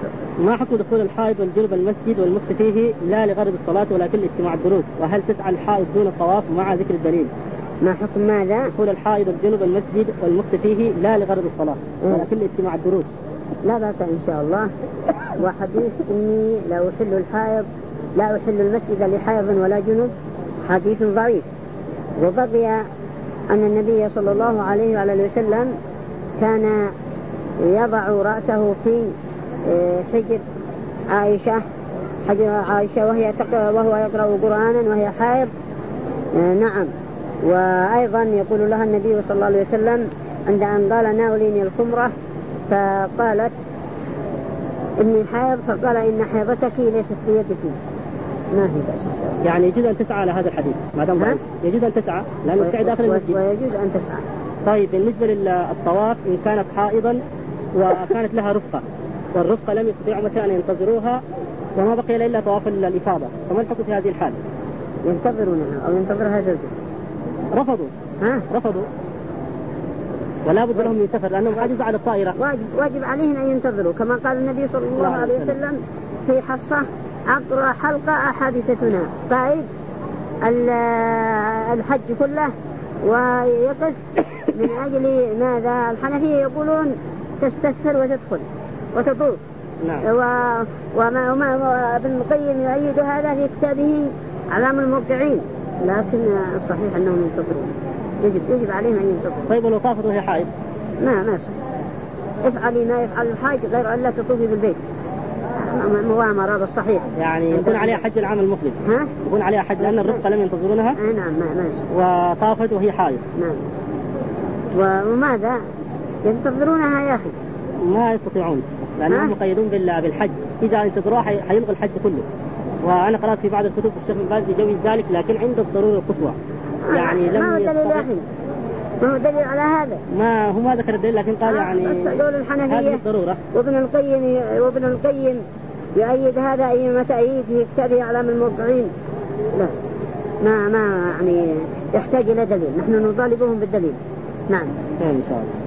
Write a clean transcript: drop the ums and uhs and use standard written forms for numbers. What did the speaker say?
ما حكم دخول الحائض والجنب المسجد والمكث فيه لا لغرض الصلاة ولكن لاستماع الدروس؟ وهل تسعى الحائض دون الطواف مع ذكر الدليل؟ ما حكم ماذا؟ دخول الحائض والجنب المسجد والمكث فيه لا لغرض الصلاة ولكن لاستماع الدروس. لا بأس إن شاء الله. وحديث إني لا أحل المسجد لحائض ولا جنب حديث ضعيف. وبقي أن النبي صلى الله عليه وآله وسلم كان يضع رأسه في حجر عائشة وهو يقرأ قرآنا وهي حائض. نعم. وأيضا يقول لها النبي صلى الله عليه وسلم عند أن قال ناوليني الخمرة فقالت إني حائض فقال إن حيضتك ليست بيدك. ما في بأس. يعني يجوز أن تسعى على هذا الحديث ما دام ضعيف. يجوز أن تسعى لأنه تسعى داخل المسجد. ويجوز أن تسعى. طيب بالنسبة للطواف إن كانت حائضا وكانت لها رفقة والرفقة لم يستطيعوا مثلا أن ينتظروها وما بقي إلا طواف الإفاضة فما الحكم في هذه الحالة؟ ينتظرونها أو ينتظرها زوجها. رفضوا ولا بد لهم من سفر لأنهم عجزوا على الطائرة. واجب عليهم أن ينتظروا كما قال النبي صلى الله عليه وسلم في حفصة أقرأ حلقة أحاديثنا طائب الحج كله ويقف من أجل ماذا؟ الحنفية يقولون تستسهل وتدخل وتطوف. نعم. وما ابن القيم يؤيد هذا في كتابه علام الموقعين لكن الصحيح أنهم ينتظرون. يجب عليهم أن ينتظروا. طيب ولو طافت وهي حائض؟ ما افعلي ما يفعل الحاج غير أن لا تطوفي بالبيت. مغامرة بالصحيح. يعني يكون عليها حج العام المقبل. يكون عليها حج لأن الرفقة لم ينتظرونها. نعم ماشي. وطافت وهي حائض. نعم. وماذا ينتظرونها يا أخي؟ ما يستطيعون لأنهم مقيدون بالحج. إذا انتظروها حيلغي الحج كله. وأنا قرأت في بعض الكتب الشيخ بن باز يجوز ذلك لكن عند الضرورة القصوى. يعني لم ما هو دليل على هذا. ما هو ما ذكر الدليل لكن قال يعني هذه الضرورة. وابن القيم يؤيد هذا أي تأييد في كتابه علام الموقعين. لا ما يعني يحتاج إلى دليل. نحن نطالبهم بالدليل. نعم. إن شاء الله.